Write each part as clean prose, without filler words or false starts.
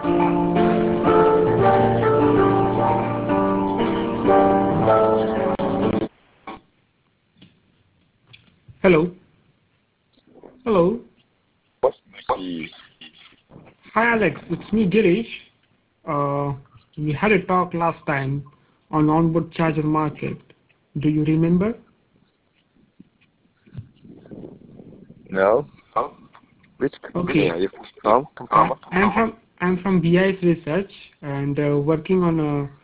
Hello. Hello. Mercy. Hi, Alex. It's me, Girish. Uh, we had a talk last time on onboard charger market. Do you remember? No? Which company Okay. are you from? I'm from BIS Research and working on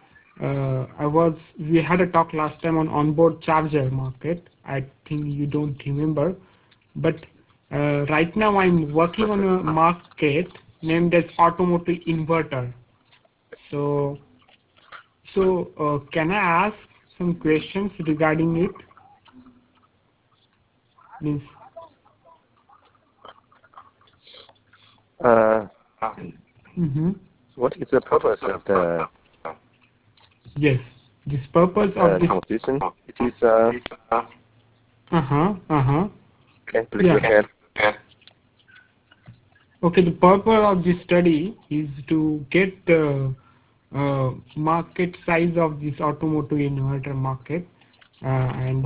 we had a talk last time on onboard charger market. I think you don't remember, but right now I'm working on a market named as automotive inverter. So, can I ask some questions regarding it? Means, Uh, mm-hmm. what is the purpose of the Yes. This purpose of this. competition? It is, can please Yeah. repeat? Okay. The purpose of this study is to get the market size of this automotive inverter market, and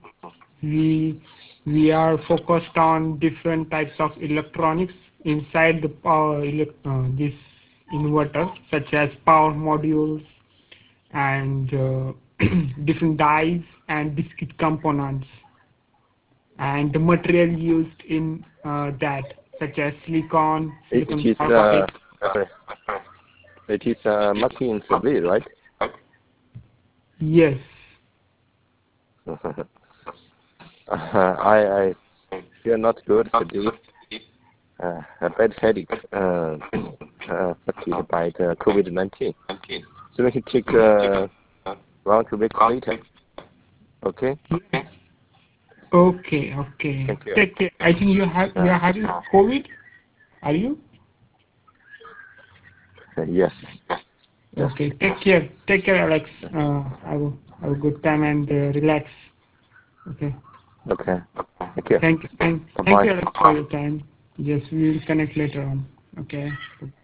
we are focused on different types of electronics inside the this inverter, such as power modules and different dies and discrete components and the material used in that, such as silicon, It silicon is, carbide. sorry, it is marketing in Civil, right? Yes. I feel not good today. A bad headache affected by the COVID-19. So we can take 1 2 weeks later. Okay? Okay. Okay. Thank you. Take care. I think you are having COVID. Are you? Yes. Yes. Okay. Take care. Take care, Alex. Have a good time and relax. Okay. Okay. Thank you. Thank you, Bye-bye. Alex, for your time. Yes, we will connect later on. Okay.